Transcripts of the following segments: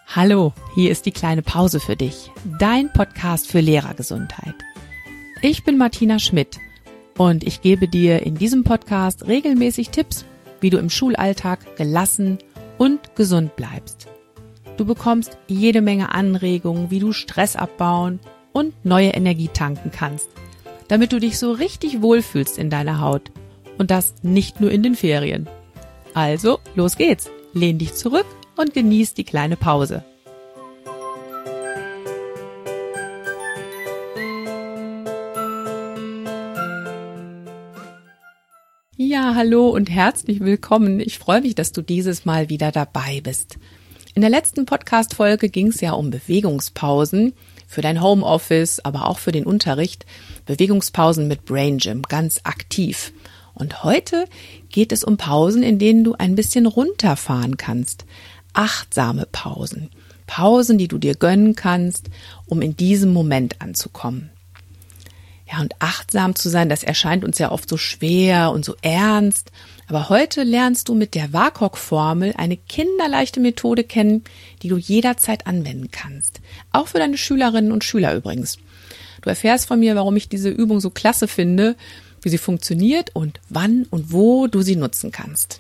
Hallo, hier ist die kleine Pause für dich, dein Podcast für Lehrergesundheit. Ich bin Martina Schmidt und ich gebe dir in diesem Podcast regelmäßig Tipps, wie du im Schulalltag gelassen und gesund bleibst. Du bekommst jede Menge Anregungen, wie du Stress abbauen und neue Energie tanken kannst, damit du dich so richtig wohlfühlst in deiner Haut und das nicht nur in den Ferien. Also, los geht's, lehn dich zurück und genieß die kleine Pause. Ja, hallo und herzlich willkommen. Ich freue mich, dass du dieses Mal wieder dabei bist. In der letzten Podcast-Folge ging es ja um Bewegungspausen für dein Homeoffice, aber auch für den Unterricht. Bewegungspausen mit Brain Gym, ganz aktiv. Und heute geht es um Pausen, in denen du ein bisschen runterfahren kannst. Achtsame Pausen. Pausen, die du dir gönnen kannst, um in diesem Moment anzukommen. Ja, und achtsam zu sein, das erscheint uns ja oft so schwer und so ernst. Aber heute lernst du mit der WAKOK-Formel eine kinderleichte Methode kennen, die du jederzeit anwenden kannst. Auch für deine Schülerinnen und Schüler übrigens. Du erfährst von mir, warum ich diese Übung so klasse finde, wie sie funktioniert und wann und wo du sie nutzen kannst.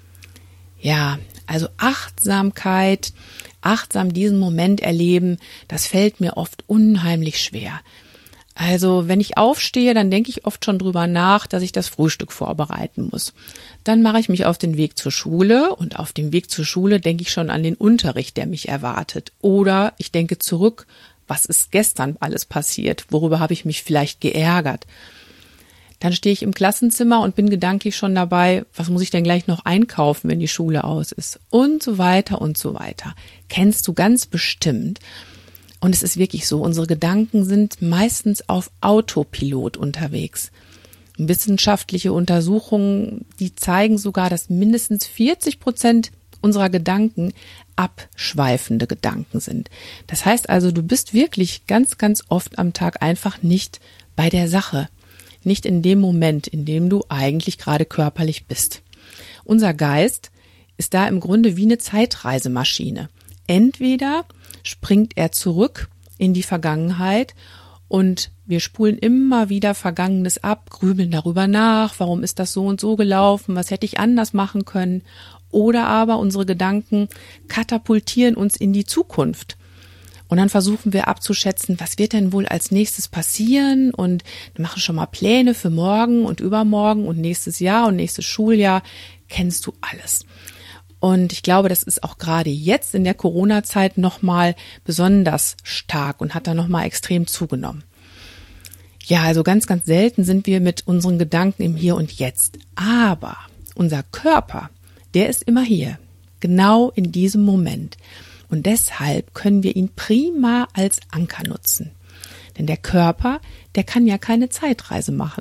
Ja, also Achtsamkeit, achtsam diesen Moment erleben, das fällt mir oft unheimlich schwer. Also wenn ich aufstehe, dann denke ich oft schon drüber nach, dass ich das Frühstück vorbereiten muss. Dann mache ich mich auf den Weg zur Schule und auf dem Weg zur Schule denke ich schon an den Unterricht, der mich erwartet. Oder ich denke zurück, was ist gestern alles passiert? Worüber habe ich mich vielleicht geärgert? Dann stehe ich im Klassenzimmer und bin gedanklich schon dabei, was muss ich denn gleich noch einkaufen, wenn die Schule aus ist? Und so weiter und so weiter. Kennst du ganz bestimmt. Und es ist wirklich so, unsere Gedanken sind meistens auf Autopilot unterwegs. Wissenschaftliche Untersuchungen, die zeigen sogar, dass mindestens 40% unserer Gedanken abschweifende Gedanken sind. Das heißt also, du bist wirklich ganz, ganz oft am Tag einfach nicht bei der Sache. Nicht in dem Moment, in dem du eigentlich gerade körperlich bist. Unser Geist ist da im Grunde wie eine Zeitreisemaschine. Entweder springt er zurück in die Vergangenheit und wir spulen immer wieder Vergangenes ab, grübeln darüber nach, warum ist das so und so gelaufen, was hätte ich anders machen können. Oder aber unsere Gedanken katapultieren uns in die Zukunft. Und dann versuchen wir abzuschätzen, was wird denn wohl als nächstes passieren und machen schon mal Pläne für morgen und übermorgen und nächstes Jahr und nächstes Schuljahr. Kennst du alles. Und ich glaube, das ist auch gerade jetzt in der Corona-Zeit nochmal besonders stark und hat da nochmal extrem zugenommen. Ja, also ganz, ganz selten sind wir mit unseren Gedanken im Hier und Jetzt. Aber unser Körper, der ist immer hier, genau in diesem Moment. Und deshalb können wir ihn prima als Anker nutzen. Denn der Körper, der kann ja keine Zeitreise machen.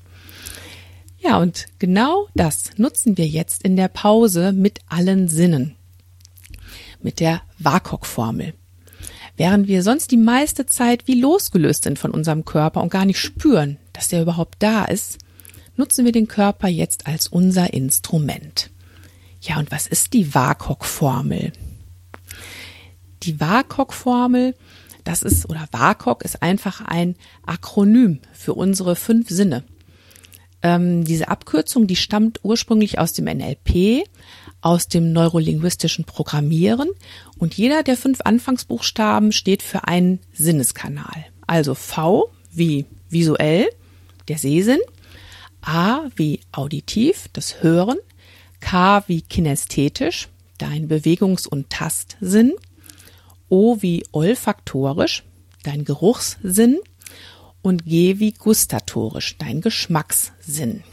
Ja, und genau das nutzen wir jetzt in der Pause mit allen Sinnen. Mit der WAKOK-Formel. Während wir sonst die meiste Zeit wie losgelöst sind von unserem Körper und gar nicht spüren, dass der überhaupt da ist, nutzen wir den Körper jetzt als unser Instrument. Ja, und was ist die WAKOK-Formel? Die WAKOK-Formel, WAKOK ist einfach ein Akronym für unsere 5 Sinne. Diese Abkürzung, die stammt ursprünglich aus dem NLP, aus dem neurolinguistischen Programmieren und jeder der 5 Anfangsbuchstaben steht für einen Sinneskanal. Also V wie visuell, der Sehsinn, A wie auditiv, das Hören, K wie kinästhetisch, dein Bewegungs- und Tastsinn, O wie olfaktorisch, dein Geruchssinn und G wie gustatorisch, dein Geschmackssinn.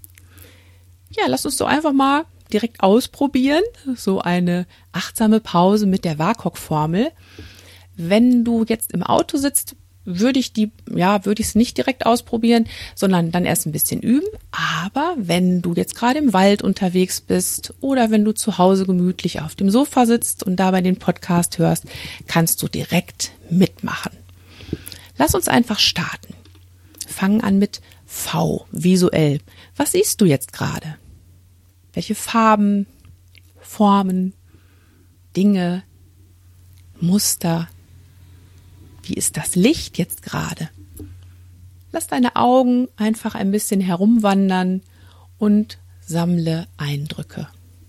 Ja, lass uns doch einfach mal direkt ausprobieren, so eine achtsame Pause mit der WAKOK-Formel. Wenn du jetzt im Auto sitzt, würde ich es nicht direkt ausprobieren, sondern dann erst ein bisschen üben. Aber wenn du jetzt gerade im Wald unterwegs bist oder wenn du zu Hause gemütlich auf dem Sofa sitzt und dabei den Podcast hörst, kannst du direkt mitmachen. Lass uns einfach starten. Fangen an mit V, visuell. Was siehst du jetzt gerade? Welche Farben, Formen, Dinge Muster? Wie ist das Licht jetzt gerade? Lass deine Augen einfach ein bisschen herumwandern und sammle Eindrücke.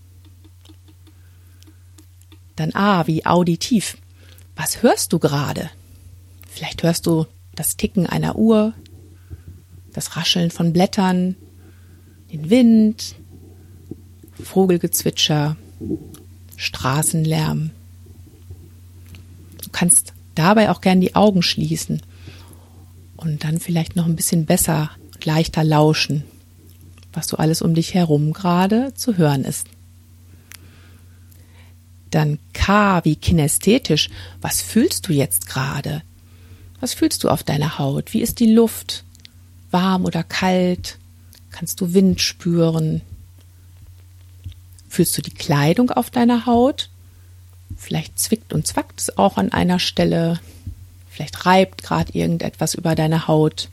Dann wie auditiv. Was hörst du gerade? Vielleicht hörst du das Ticken einer Uhr, das Rascheln von Blättern, den Wind, Vogelgezwitscher, Straßenlärm. Du kannst dabei auch gern die Augen schließen und dann vielleicht noch ein bisschen besser und leichter lauschen, was so alles um dich herum gerade zu hören ist. Dann K wie kinästhetisch. Was fühlst du jetzt gerade? Was fühlst du auf deiner Haut? Wie ist die Luft? Warm oder kalt? Kannst du Wind spüren? Fühlst du die Kleidung auf deiner Haut? Vielleicht zwickt und zwackt es auch an einer Stelle. Vielleicht reibt gerade irgendetwas über deine Haut.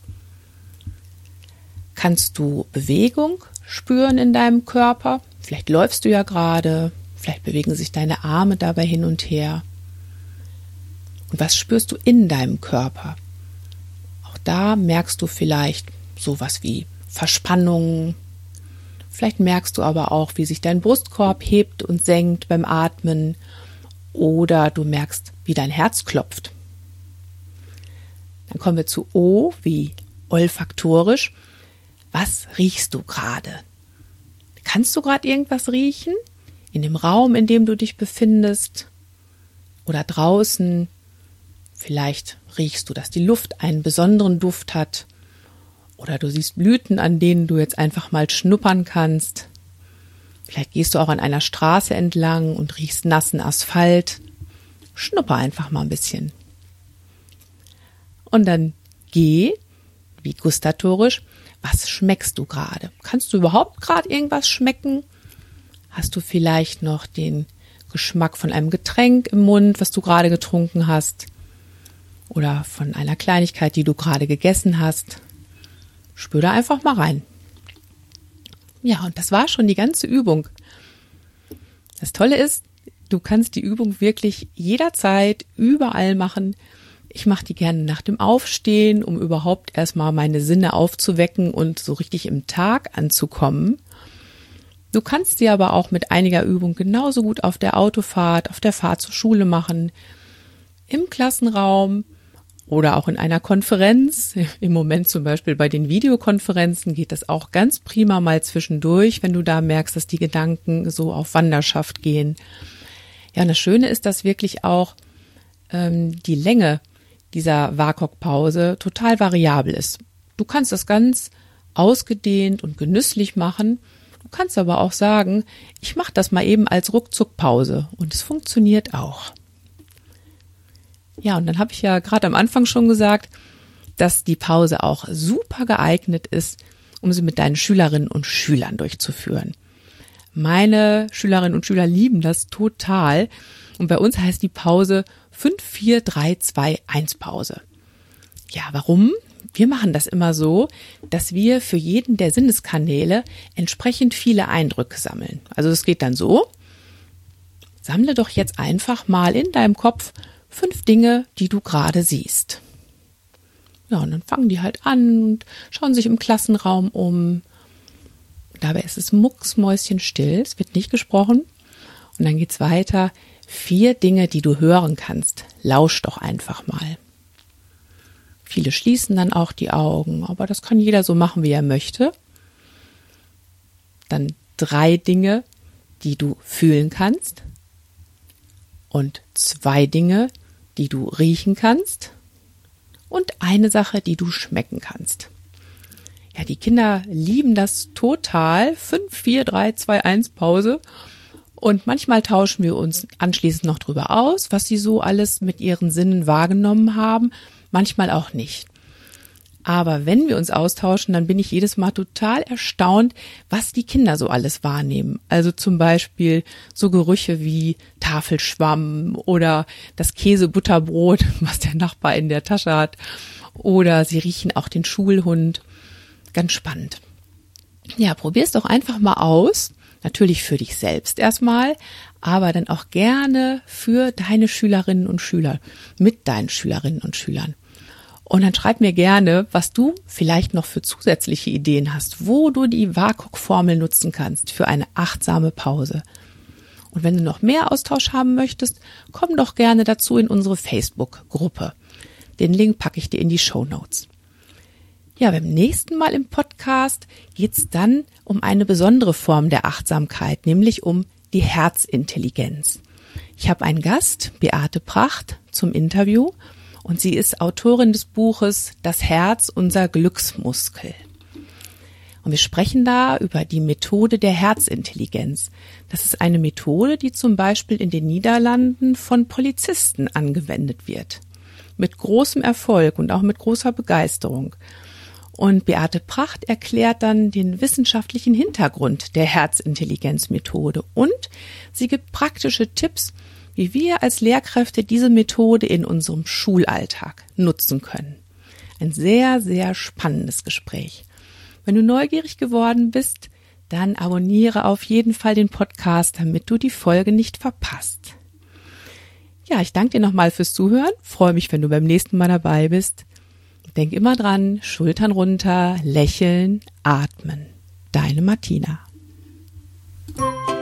Kannst du Bewegung spüren in deinem Körper? Vielleicht läufst du ja gerade. Vielleicht bewegen sich deine Arme dabei hin und her. Und was spürst du in deinem Körper? Auch da merkst du vielleicht sowas wie Verspannungen. Vielleicht merkst du aber auch, wie sich dein Brustkorb hebt und senkt beim Atmen. Oder du merkst, wie dein Herz klopft. Dann kommen wir zu O wie olfaktorisch. Was riechst du gerade? Kannst du gerade irgendwas riechen? In dem Raum, in dem du dich befindest oder draußen. Vielleicht riechst du, dass die Luft einen besonderen Duft hat oder du siehst Blüten, an denen du jetzt einfach mal schnuppern kannst. Vielleicht gehst du auch an einer Straße entlang und riechst nassen Asphalt. Schnupper einfach mal ein bisschen. Und dann G wie gustatorisch. Was schmeckst du gerade? Kannst du überhaupt gerade irgendwas schmecken? Hast du vielleicht noch den Geschmack von einem Getränk im Mund, was du gerade getrunken hast? Oder von einer Kleinigkeit, die du gerade gegessen hast? Spür da einfach mal rein. Ja, und das war schon die ganze Übung. Das Tolle ist, du kannst die Übung wirklich jederzeit, überall machen. Ich mache die gerne nach dem Aufstehen, um überhaupt erstmal meine Sinne aufzuwecken und so richtig im Tag anzukommen. Du kannst sie aber auch mit einiger Übung genauso gut auf der Autofahrt, auf der Fahrt zur Schule machen, im Klassenraum oder auch in einer Konferenz. Im Moment zum Beispiel bei den Videokonferenzen geht das auch ganz prima mal zwischendurch, wenn du da merkst, dass die Gedanken so auf Wanderschaft gehen. Ja, und das Schöne ist, dass wirklich auch die Länge dieser WAKOK-Pause total variabel ist. Du kannst das ganz ausgedehnt und genüsslich machen. Du kannst aber auch sagen, ich mache das mal eben als Ruckzuckpause und es funktioniert auch. Ja, und dann habe ich ja gerade am Anfang schon gesagt, dass die Pause auch super geeignet ist, um sie mit deinen Schülerinnen und Schülern durchzuführen. Meine Schülerinnen und Schüler lieben das total und bei uns heißt die Pause 5-4-3-2-1 Pause. Ja, warum? Wir machen das immer so, dass wir für jeden der Sinneskanäle entsprechend viele Eindrücke sammeln. Also es geht dann so, sammle doch jetzt einfach mal in deinem Kopf 5 Dinge, die du gerade siehst. Ja, und dann fangen die halt an und schauen sich im Klassenraum um. Dabei ist es mucksmäuschenstill, es wird nicht gesprochen. Und dann geht's weiter. 4 Dinge, die du hören kannst. Lausch doch einfach mal. Viele schließen dann auch die Augen, aber das kann jeder so machen, wie er möchte. Dann 3 Dinge, die du fühlen kannst. Und 2 Dinge, die du riechen kannst. Und eine Sache, die du schmecken kannst. Ja, die Kinder lieben das total. 5-4-3-2-1 Pause. Und manchmal tauschen wir uns anschließend noch drüber aus, was sie so alles mit ihren Sinnen wahrgenommen haben. Manchmal auch nicht. Aber wenn wir uns austauschen, dann bin ich jedes Mal total erstaunt, was die Kinder so alles wahrnehmen. Also zum Beispiel so Gerüche wie Tafelschwamm oder das Käsebutterbrot, was der Nachbar in der Tasche hat. Oder sie riechen auch den Schulhund. Ganz spannend. Ja, probier's doch einfach mal aus. Natürlich für dich selbst erstmal, aber dann auch gerne für deine Schülerinnen und Schüler, mit deinen Schülerinnen und Schülern. Und dann schreib mir gerne, was du vielleicht noch für zusätzliche Ideen hast, wo du die WAKOK-Formel nutzen kannst für eine achtsame Pause. Und wenn du noch mehr Austausch haben möchtest, komm doch gerne dazu in unsere Facebook-Gruppe. Den Link packe ich dir in die Shownotes. Ja, beim nächsten Mal im Podcast geht's dann um eine besondere Form der Achtsamkeit, nämlich um die Herzintelligenz. Ich habe einen Gast, Beate Pracht, zum Interview und sie ist Autorin des Buches Das Herz, unser Glücksmuskel. Und wir sprechen da über die Methode der Herzintelligenz. Das ist eine Methode, die zum Beispiel in den Niederlanden von Polizisten angewendet wird. Mit großem Erfolg und auch mit großer Begeisterung. Und Beate Pracht erklärt dann den wissenschaftlichen Hintergrund der Herzintelligenzmethode und sie gibt praktische Tipps, wie wir als Lehrkräfte diese Methode in unserem Schulalltag nutzen können. Ein sehr, sehr spannendes Gespräch. Wenn du neugierig geworden bist, dann abonniere auf jeden Fall den Podcast, damit du die Folge nicht verpasst. Ja, ich danke dir nochmal fürs Zuhören, freue mich, wenn du beim nächsten Mal dabei bist. Denk immer dran, Schultern runter, lächeln, atmen. Deine Martina.